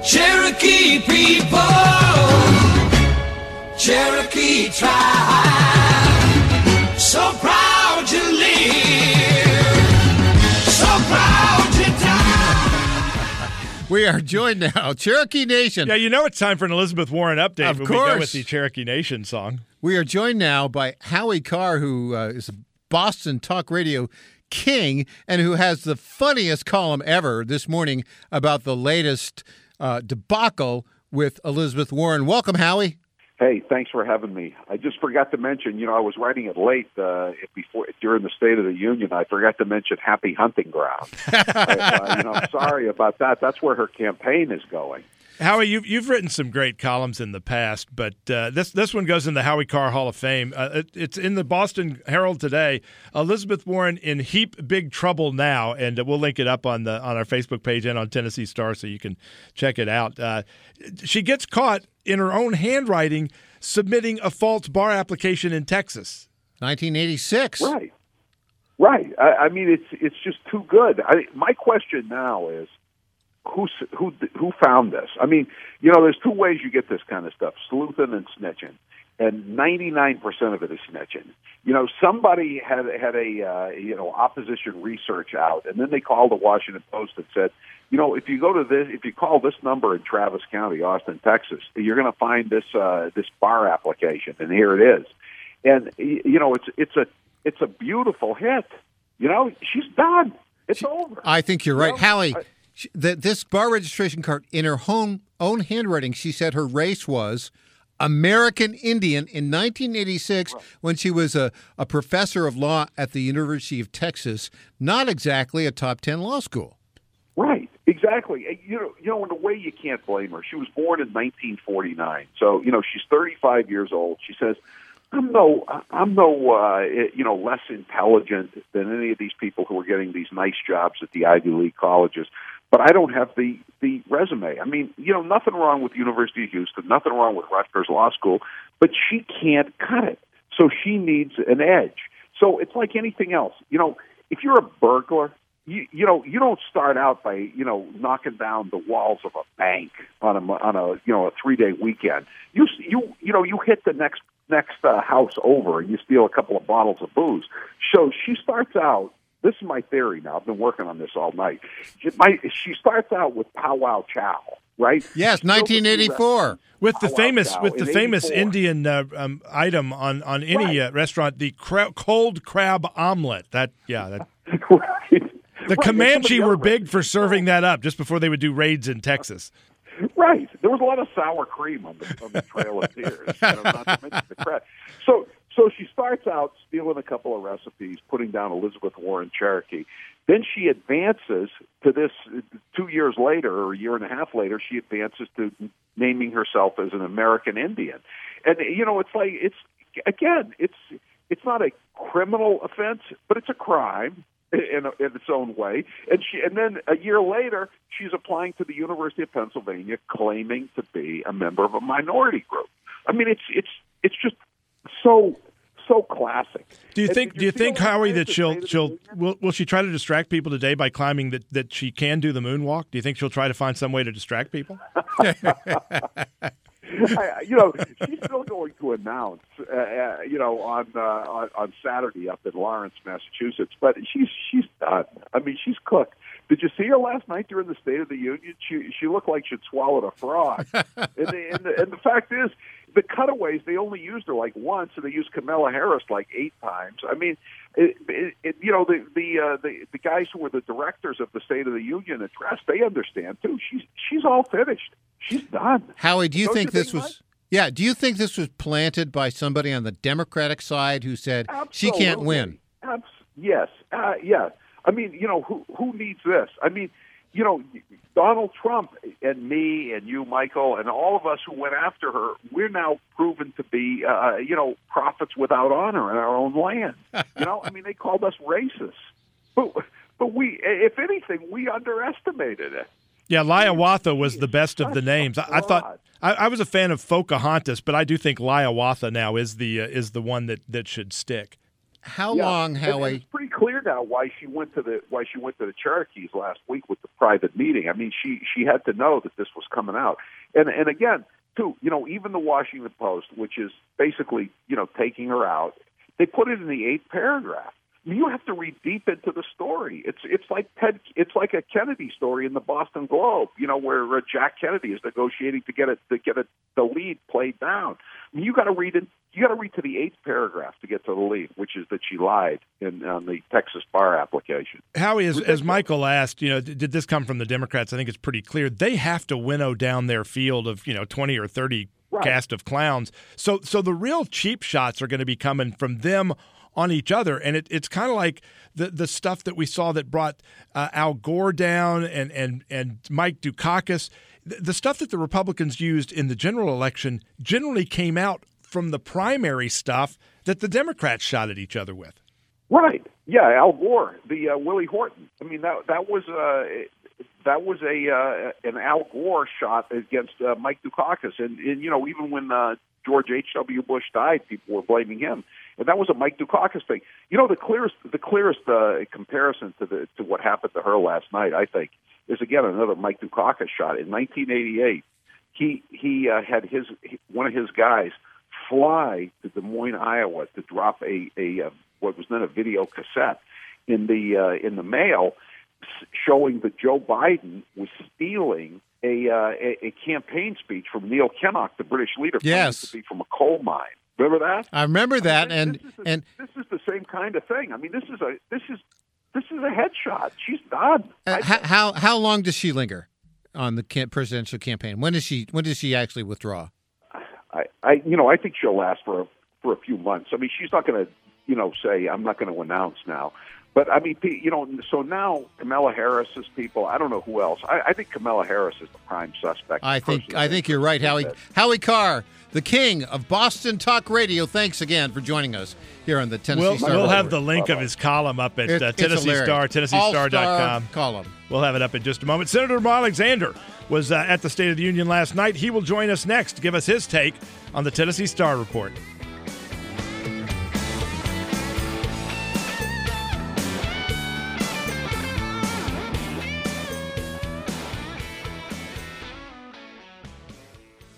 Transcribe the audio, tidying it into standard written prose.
Cherokee people, Cherokee tribe, so proud you live, so proud you die. We are joined now, Cherokee Nation. Yeah, you know it's time for an Elizabeth Warren update Of when course. we go with the Cherokee Nation song. We are joined now by Howie Carr, who is a Boston talk radio king and who has the funniest column ever this morning about the latest debacle with Elizabeth Warren. Welcome, Howie. Hey, thanks for having me. I just forgot to mention, I was writing it late before during the State of the Union. I forgot to mention Happy Hunting Ground. Sorry about that. That's where her campaign is going. Howie, you've written some great columns in the past, but this one goes in the Howie Carr Hall of Fame. It's in the Boston Herald today. Elizabeth Warren in heap big trouble now, and we'll link it up on our Facebook page and on Tennessee Star so you can check it out. She gets caught in her own handwriting submitting a false bar application in Texas. 1986. Right. I mean, it's just too good. My question now is, who found this? I mean, there's two ways you get this kind of stuff: sleuthing and snitching. And 99% of it is snitching. Somebody had a opposition research out, and then they called the Washington Post and said, if you call this number in Travis County, Austin, Texas, you're going to find this bar application, and here it is. And it's a beautiful hit. She's done. It's over. I think you're right, Howie. This bar registration card, in her own handwriting, she said her race was American Indian in 1986 when she was a professor of law at the University of Texas, not exactly a top 10 law school. Right, exactly. In a way you can't blame her. She was born in 1949, so she's 35 years old. She says, I'm no less intelligent than any of these people who are getting these nice jobs at the Ivy League colleges. But I don't have the resume. I mean, nothing wrong with the University of Houston, nothing wrong with Rutgers Law School, but she can't cut it. So she needs an edge. So it's like anything else. If you're a burglar, you don't start out by knocking down the walls of a bank on a 3-day weekend. You hit the next house over and you steal a couple of bottles of booze. So she starts out. This is my theory now. I've been working on this all night. She starts out with Pow Wow Chow, right? Yes, 1984. With the famous Indian item on any restaurant, the cold crab omelet. That. Right. The Comanche were big for serving that up just before they would do raids in Texas. Right. There was a lot of sour cream on the Trail of Tears. Not to mention the crab. So she starts out stealing a couple of recipes, putting down Elizabeth Warren Cherokee. Then she advances to this 2 years later, or a year and a half later, she advances to naming herself as an American Indian. And, it's not a criminal offense, but it's a crime in its own way. And then a year later, she's applying to the University of Pennsylvania, claiming to be a member of a minority group. I mean, it's just so classic. Do you think Howie that will she try to distract people today by claiming that she can do the moonwalk? Do you think she'll try to find some way to distract people? She's still going to announce, on Saturday up in Lawrence, Massachusetts. But she's done. I mean, she's cooked. Did you see her last night during the State of the Union? She looked like she'd swallowed a frog. and the fact is, the cutaways, they only used her like once, and they used Kamala Harris like 8 times. I mean, the guys who were the directors of the State of the Union address, they understand too. She's all finished. She's done. Howie, do you think this was? Yeah, do you think this was planted by somebody on the Democratic side who said she can't win? Yes. Yeah. I mean, who needs this? I mean, Donald Trump and me and you, Michael, and all of us who went after her, we're now proven to be, prophets without honor in our own land. I mean, they called us racist. But we, if anything, we underestimated it. Yeah, Hiawatha was the best of the names. I thought I was a fan of Pocahontas, but I do think Hiawatha now is the one that should stick. How Yeah. long, And Howie? it's pretty clear now why she went to the Cherokees last week with the private meeting. I mean, she had to know that this was coming out. And again, too, even the Washington Post, which is basically taking her out, they put it in the 8th paragraph. I mean, you have to read deep into the story. It's like a Kennedy story in the Boston Globe, where Jack Kennedy is negotiating to get the lead played down. I mean, you got to read to the 8th paragraph to get to the lead, which is that she lied on the Texas bar application. Howie, as Michael asked, did this come from the Democrats? I think it's pretty clear they have to winnow down their field of 20 or 30 cast of clowns. So the real cheap shots are going to be coming from them on each other, and it's kind of like the stuff that we saw that brought Al Gore down and Mike Dukakis. The stuff that the Republicans used in the general election generally came out from the primary stuff that the Democrats shot at each other with. Right? Yeah, Al Gore, the Willie Horton. I mean, that was an Al Gore shot against Mike Dukakis, and even when George H.W. Bush died, people were blaming him. And that was a Mike Dukakis thing. The clearest comparison to what happened to her last night, I think, is again another Mike Dukakis shot. In 1988, he had one of his guys fly to Des Moines, Iowa, to drop a what was then a video cassette in the mail, showing that Joe Biden was stealing a campaign speech from Neil Kinnock, the British leader, Yes, to be from a coal mine. Remember that? I remember that, this is the same kind of thing. I mean, this is a headshot. She's done. How long does she linger on the presidential campaign? When does she actually withdraw? I think she'll last for a few months. I mean, she's not going to say I'm not going to announce now. But I mean, so now Kamala Harris's people. I don't know who else. I think Kamala Harris is the prime suspect. I think you're right, Howie. Howie Carr, the king of Boston Talk Radio. Thanks again for joining us here on the Tennessee Star. We'll have the link of his column up at Tennessee Star, TennesseeStar.com. Column. We'll have it up in just a moment. Senator Lamar Alexander was at the State of the Union last night. He will join us next to give us his take on the Tennessee Star Report.